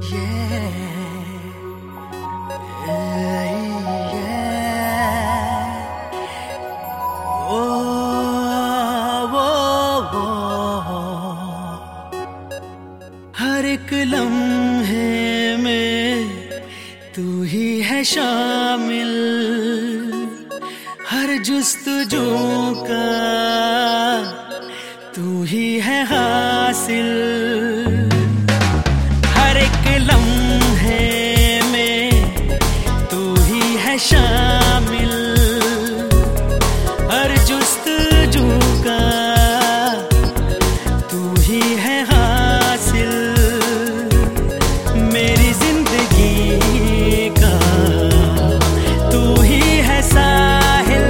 हर एक लम्हे में तू ही है शामिल, हर जुस्तजू का तू ही है हासिल। हर एक लम्हे में तू ही है शामिल, हर जुस्तजू का तू ही है हासिल। मेरी जिंदगी का तू ही है साहिल।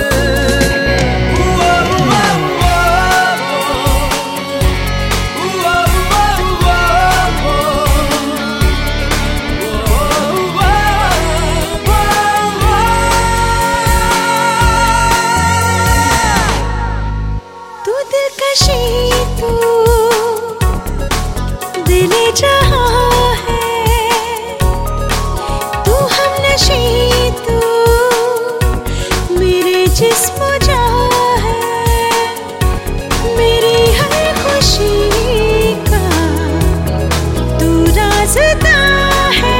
तू दिलकशी, तू दिले जहां है, तू हमनशी, तू मेरे जिस्म जा है। मेरी हर खुशी का तू राज़दा है।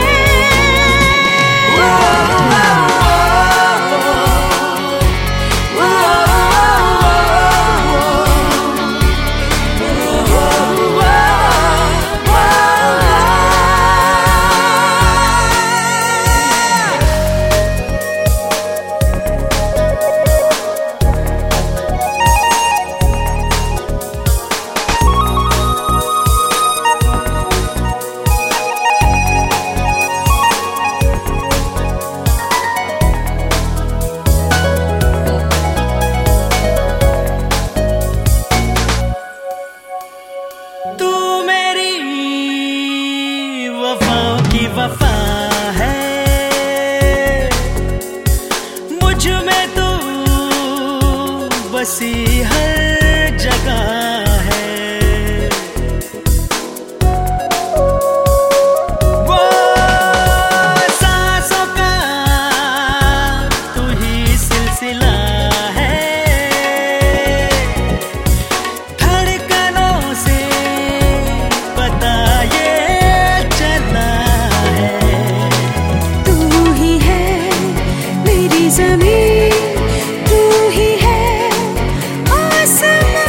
तू मेरी वफाओं की वफा है, मुझ में तू बसी हर जगह है। वो सांसों का तू ही सिलसिला है, धड़कनों से पता ये चला है। तू ही है मेरी ज़मीन, तू ही है आसमां।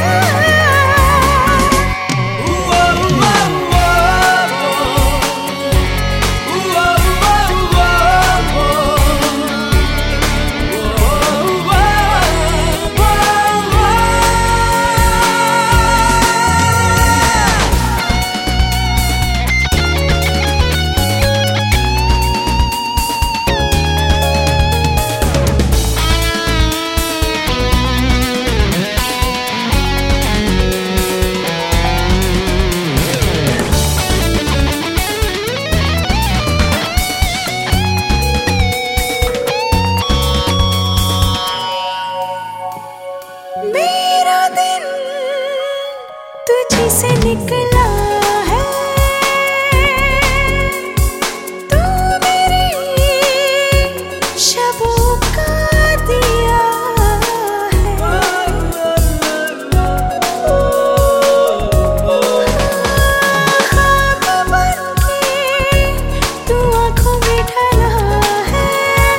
मेरा दिन तुझी से निकला है, तू मेरी शबों का दिया है। ख्वाब बनके तू आँखों में ढला है,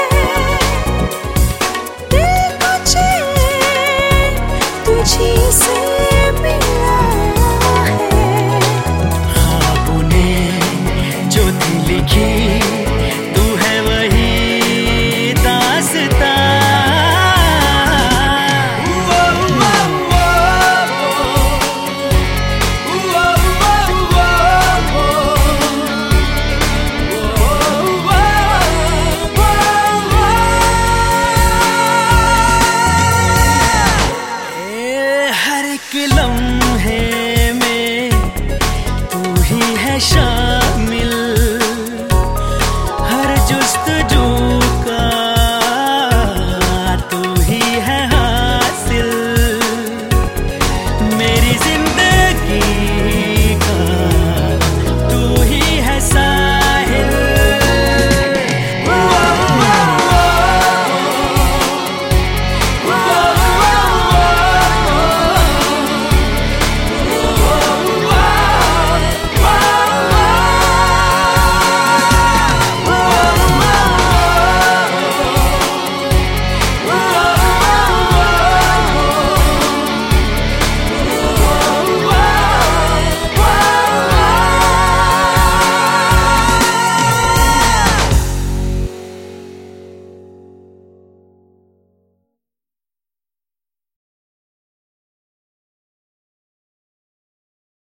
दिल को चैन तुझी से मिला है। ख्वाबों ने जो थी लिखी तू है वही दास्तां। हर एक लम्हे में तू ही है शान।